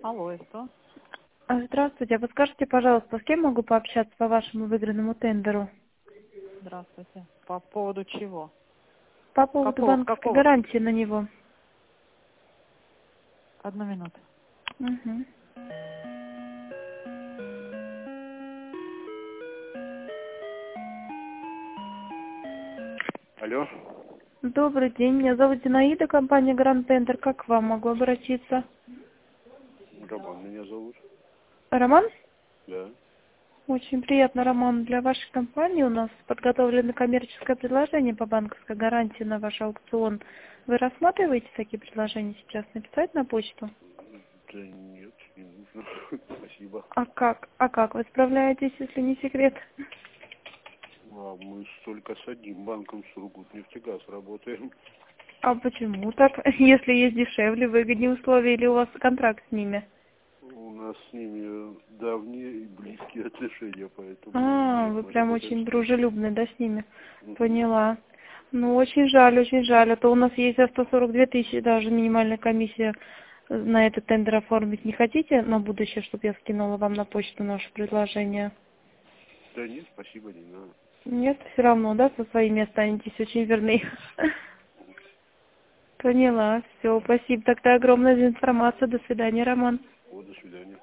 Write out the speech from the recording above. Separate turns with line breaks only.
Алло, и что?
Здравствуйте, а подскажите, пожалуйста, с кем могу пообщаться по вашему выигранному тендеру?
Здравствуйте. По поводу чего?
По поводу
Какого?
банковской
Какого?
гарантии на него.
Одну минуту.
Мгм.
Алло,
Добрый день, меня зовут Зинаида, компания Гранд Тендер. Как к вам могу обратиться?
Роман меня зовут.
Роман?
Да.
Очень приятно, Роман. Для вашей компании у нас подготовлено коммерческое предложение по банковской гарантии на ваш аукцион. Вы рассматриваете такие предложения сейчас? Написать на почту?
Да нет, не нужно. Спасибо.
А как? А как вы справляетесь, если не секрет?
А мы только с одним банком Сургутнефтегаз работаем.
А почему так? Если есть дешевле, выгоднее условия или у вас контракт с ними?
У нас с ними давние и близкие отношения, поэтому
А,
нет,
вы
мы
прям
работаем
очень
с ними.
дружелюбны, да, с ними?
Мгм.
Поняла. Ну, очень жаль, очень жаль. А то у нас есть за 142 тысячи даже минимальная комиссия на этот тендер оформить. Не хотите на будущее, чтобы я скинула вам на почту наше предложение?
Да нет, спасибо, не надо.
Нет, все равно, да, со своими останетесь очень верны. Поняла. Все, спасибо тогда огромное за информацию. До свидания, Роман.
Вот, до свидания.